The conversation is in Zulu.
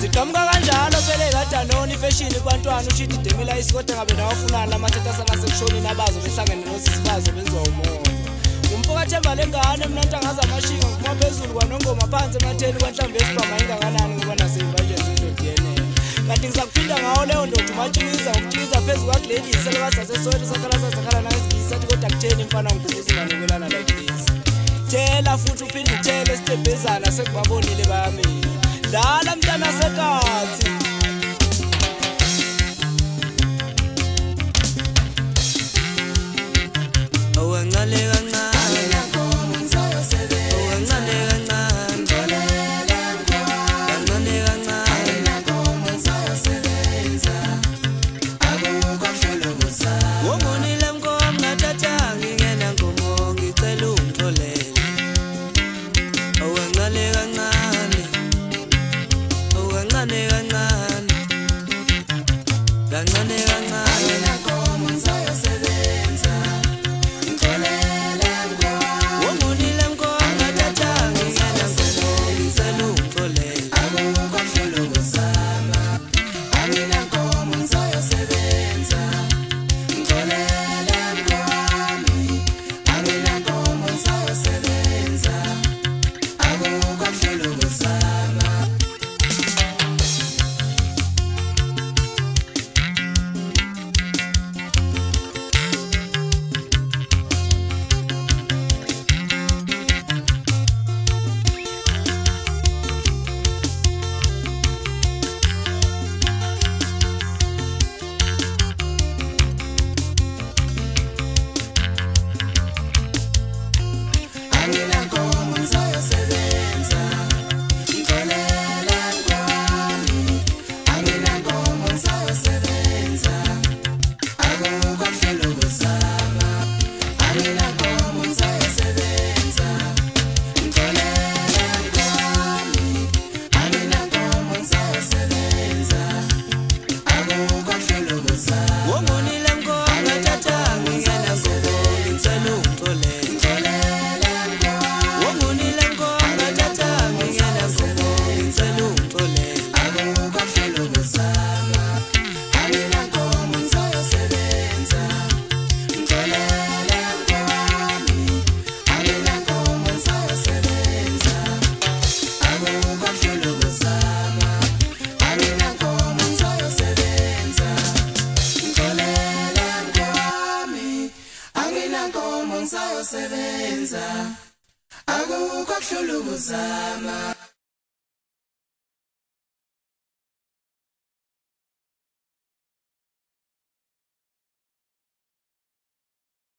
Ngiqhamuka kanjalo phele kaDanoni fashion kwantwana ushidi demela isikode ngabe nawafunana lamathatha sana sekushoni nabazo behlangene nosisibazo benziwa umoya. Umfoka Themba lengane mina ntangaza amashinga nguma phezulu kwanongoma phansi ematheni kwanhlambe esibhama inganganani ngoba naseyimbajenzi izodiyene. Kanti ngizakuphinda ngawo leyo ndoda umatshikiza ngokutshikiza phezu kwaGladys selokasaseswele sakhala nangizigisa athi kodwa kutheni mfana ngigubuza inganikelana like this. Tshela futhi uphinde utshele Sitebhezana sekubabonile bami. Dala mntana sekathi awangale Sebenza akukho kuhlula ukuzama.